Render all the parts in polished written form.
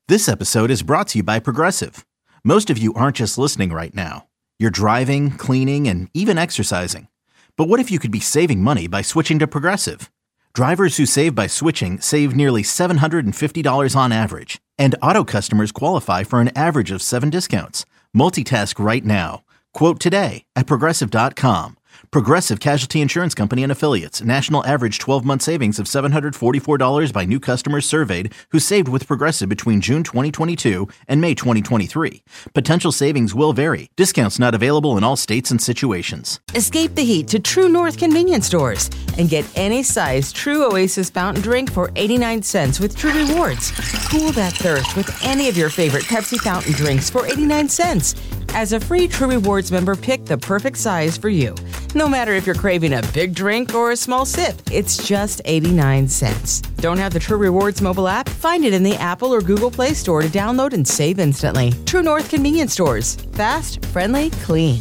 This episode is brought to you by Progressive. Most of you aren't just listening right now. You're driving, cleaning, and even exercising. But what if you could be saving money by switching to Progressive? Drivers who save by switching save nearly $750 on average. And auto customers qualify for an average of 7 discounts. Multitask right now. Quote today at Progressive.com. Progressive Casualty Insurance Company and Affiliates. National average 12-month savings of $744 by new customers surveyed who saved with Progressive between June 2022 and May 2023. Potential savings will vary. Discounts not available in all states and situations. Escape the heat to True North convenience stores and get any size True Oasis fountain drink for 89 cents with True Rewards. Cool that thirst with any of your favorite Pepsi fountain drinks for 89 cents. As a free True Rewards member, pick the perfect size for you. No matter if you're craving a big drink or a small sip, it's just 89 cents. Don't have the True Rewards mobile app? Find it in the Apple or Google Play Store to download and save instantly. True North convenience stores. Fast, friendly, clean.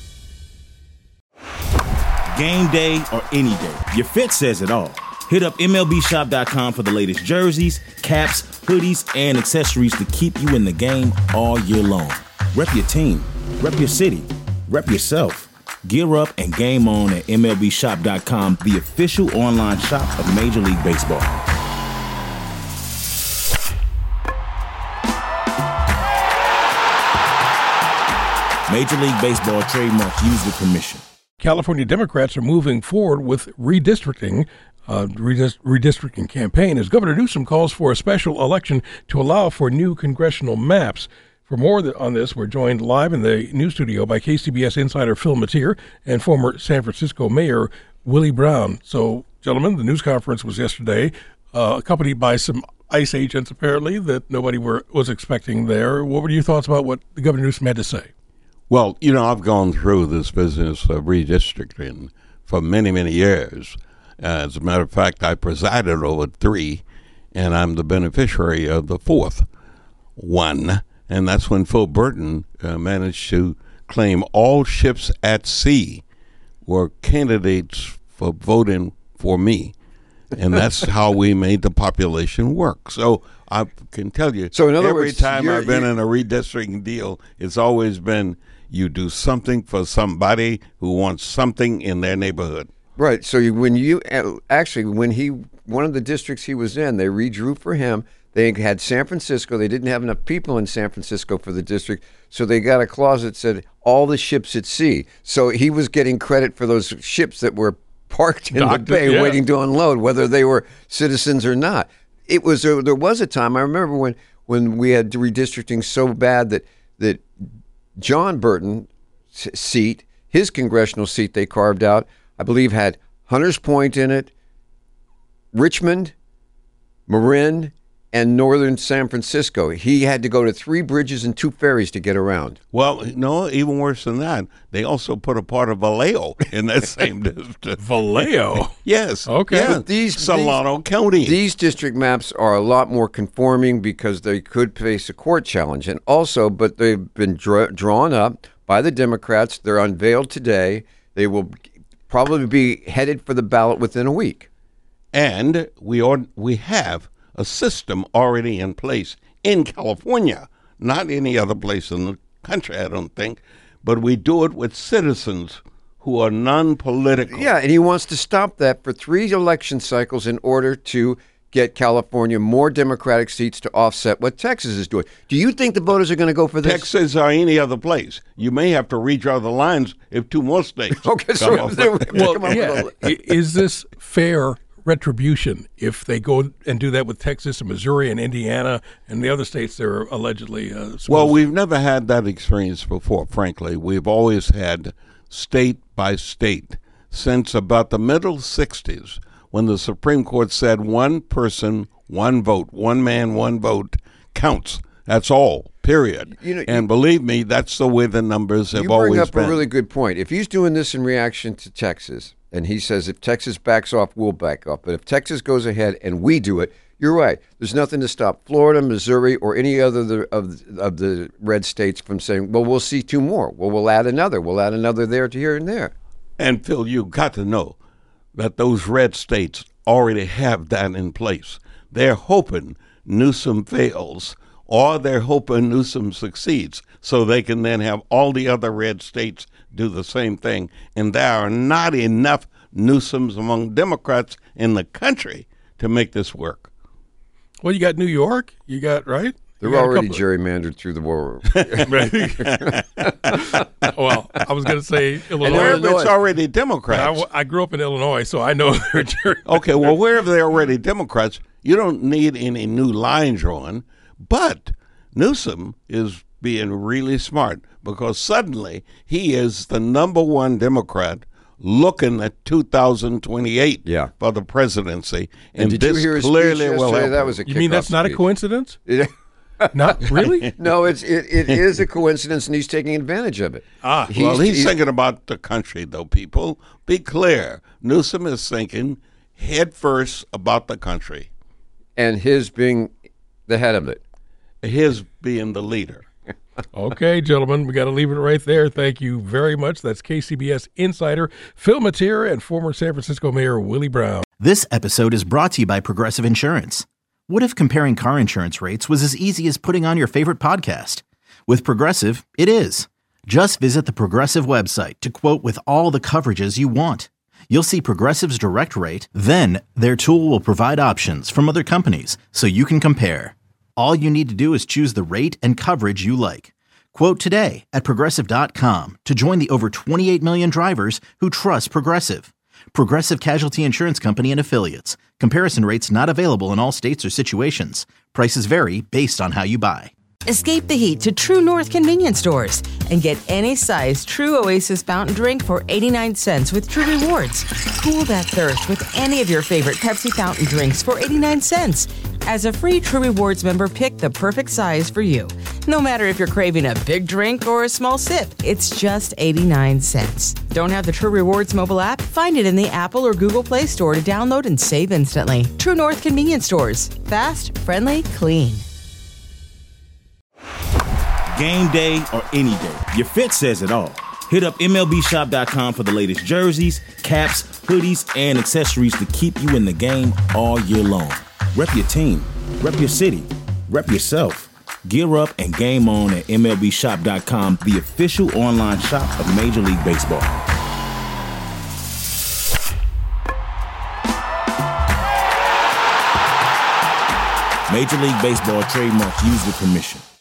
Game day or any day, your fit says it all. Hit up MLBshop.com for the latest jerseys, caps, hoodies, and accessories to keep you in the game all year long. Rep your team, rep your city, rep yourself. Gear up and game on at MLBshop.com, the official online shop of Major League Baseball. Major League Baseball trademark used with permission. California Democrats are moving forward with redistricting campaign as Governor Newsom calls for a special election to allow for new congressional maps. For more on this, we're joined live in the news studio by KCBS insider Phil Matier and former San Francisco Mayor Willie Brown. So, gentlemen, the news conference was yesterday, accompanied by some ICE agents, apparently, that nobody was expecting there. What were your thoughts about what the Governor Newsom had to say? Well, I've gone through this business of redistricting for many, many years. As a matter of fact, I presided over 3, and I'm the beneficiary of the 4th one. And that's when Phil Burton managed to claim all ships at sea were candidates for voting for me. And that's how we made the population work. So I can tell you, so in other every words, time I've been in a redistricting deal, it's always been you do something for somebody who wants something in their neighborhood. Right. So when one of the districts he was in, they redrew for him. They had San Francisco. They didn't have enough people in San Francisco for the district, so they got a clause that said all the ships at sea. So he was getting credit for those ships that were parked in the bay waiting to unload, whether they were citizens or not. There was a time, I remember when we had redistricting so bad that John Burton's seat, his congressional seat they carved out, I believe had Hunters Point in it, Richmond, Marin, and northern San Francisco. He had to go to 3 bridges and 2 ferries to get around. Well, no, even worse than that. They also put a part of Vallejo in that same district. Vallejo? Yes. Okay. Yeah. Solano County. These district maps are a lot more conforming because they could face a court challenge. And also, but they've been drawn up by the Democrats. They're unveiled today. They will probably be headed for the ballot within a week. And we have a system already in place in California, not any other place in the country, I don't think, but we do it with citizens who are non-political. Yeah, and he wants to stop that for 3 election cycles in order to get California more Democratic seats to offset what Texas is doing. Do you think the voters are going to go for this? Texas or any other place. You may have to redraw the lines if 2 more states. Okay, so is this fair retribution if they go and do that with Texas and Missouri and Indiana and the other states they're allegedly Well, we've never had that experience before, frankly. We've always had state by state since about the middle 60s when the Supreme Court said 1 person, 1 vote, 1 man, 1 vote counts. That's all, period. And believe me, that's the way the numbers have always been. You bring up a really good point. If he's doing this in reaction to Texas, and he says if Texas backs off, we'll back off. But if Texas goes ahead and we do it, you're right. There's nothing to stop Florida, Missouri, or any other of the red states from saying, well, we'll see 2 more. Well, we'll add another. We'll add another there to here and there. And, Phil, you've got to know that those red states already have that in place. They're hoping Newsom fails or they're hoping Newsom succeeds so they can then have all the other red states do the same thing. And there are not enough Newsoms among Democrats in the country to make this work. Well, you got New York. You got, right? They're already gerrymandered through the war. Well, I was going to say Illinois. Wherever it's already Democrats. I grew up in Illinois, so I know they're gerrymandered. Okay, well, wherever they're already Democrats, you don't need any new line drawn. But Newsom is being really smart because suddenly he is the number one Democrat looking at 2028 for the presidency. And did you hear his speech yesterday? That was a kickoff. You mean that's not a coincidence? Not really? No, it is a coincidence, and he's taking advantage of it. He's thinking about the country, though, people. Be clear. Newsom is thinking head first about the country. And his being the head of it. His being the leader. Okay, gentlemen, we got to leave it right there. Thank you very much. That's KCBS insider Phil Matier and former San Francisco Mayor Willie Brown. This episode is brought to you by Progressive Insurance. What if comparing car insurance rates was as easy as putting on your favorite podcast? With Progressive, it is. Just visit the Progressive website to quote with all the coverages you want. You'll see Progressive's direct rate, then their tool will provide options from other companies so you can compare. All you need to do is choose the rate and coverage you like. Quote today at Progressive.com to join the over 28 million drivers who trust Progressive. Progressive Casualty Insurance Company and Affiliates. Comparison rates not available in all states or situations. Prices vary based on how you buy. Escape the heat to True North convenience stores and get any size True Oasis fountain drink for 89 cents with True Rewards. Cool that thirst with any of your favorite Pepsi fountain drinks for 89 cents. As a free True Rewards member, pick the perfect size for you. No matter if you're craving a big drink or a small sip, it's just 89 cents. Don't have the True Rewards mobile app? Find it in the Apple or Google Play Store to download and save instantly. True North convenience stores. Fast, friendly, clean. Game day or any day, your fit says it all. Hit up MLBshop.com for the latest jerseys, caps, hoodies, and accessories to keep you in the game all year long. Rep your team, rep your city, rep yourself. Gear up and game on at MLBshop.com, the official online shop of Major League Baseball. Major League Baseball trademarks used with permission.